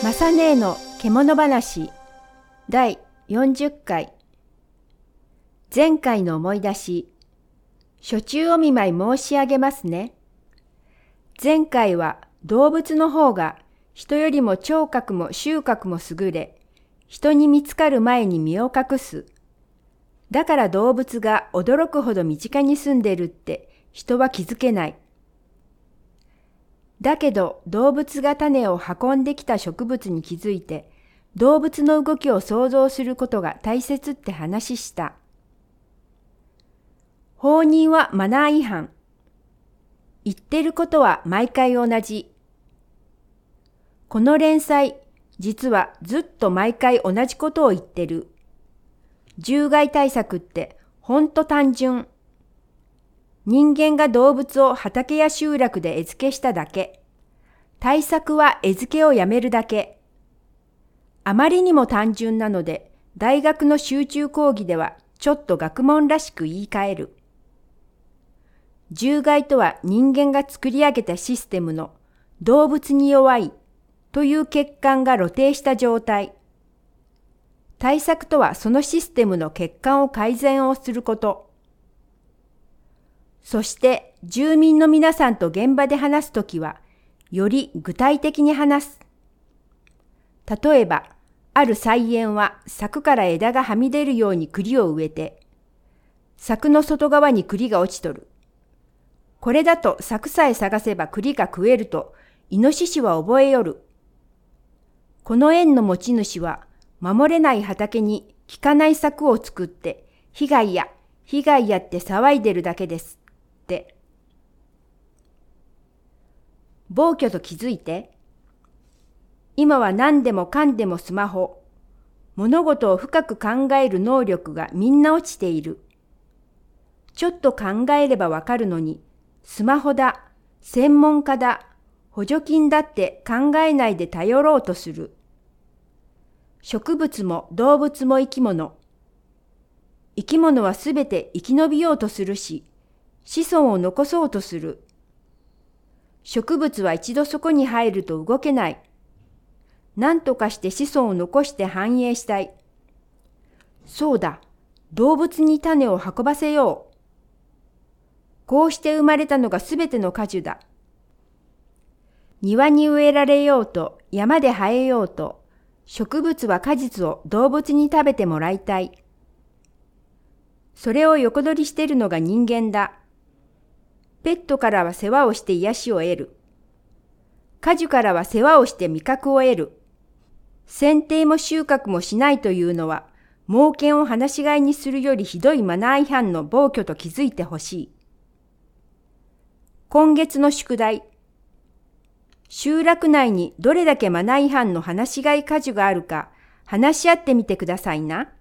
正姉の獣話第40回。前回の思い出し、初中お見舞い申し上げますね。前回は動物の方が人よりも聴覚も収穫も優れ、人に見つかる前に身を隠す。だから動物が驚くほど身近に住んでるって人は気づけない。だけど動物が種を運んできた植物に気づいて、動物の動きを想像することが大切って話した。放任はマナー違反。言ってることは毎回同じ。この連載、実はずっと毎回同じことを言ってる。獣害対策ってほんと単純。人間が動物を畑や集落で餌付けしただけ。対策は餌付けをやめるだけ。あまりにも単純なので、大学の集中講義ではちょっと学問らしく言い換える。獣害とは人間が作り上げたシステムの動物に弱いという欠陥が露呈した状態。対策とはそのシステムの欠陥を改善をすること。そして住民の皆さんと現場で話すときは、より具体的に話す。例えば、ある菜園は柵から枝がはみ出るように栗を植えて、柵の外側に栗が落ちとる。これだと柵さえ探せば栗が食えると、イノシシは覚えよる。この園の持ち主は、守れない畑に効かない柵を作って、被害やって騒いでるだけです。って。暴挙と気づいて。今は何でもかんでもスマホ。物事を深く考える能力がみんな落ちている。ちょっと考えればわかるのに、スマホだ、専門家だ、補助金だって考えないで頼ろうとする。植物も動物も生き物。生き物はすべて生き延びようとするし、子孫を残そうとする。植物は一度そこに入ると動けない。何とかして子孫を残して繁栄したい。そうだ、動物に種を運ばせよう。こうして生まれたのがすべての果樹だ。庭に植えられようと、山で生えようと、植物は果実を動物に食べてもらいたい。それを横取りしているのが人間だ。ペットからは世話をして癒しを得る。果樹からは世話をして味覚を得る。剪定も収穫もしないというのは、猛犬を放し飼いにするよりひどいマナー違反の暴挙と気づいてほしい。今月の宿題。集落内にどれだけマナー違反の放し飼い果樹があるか話し合ってみてくださいな。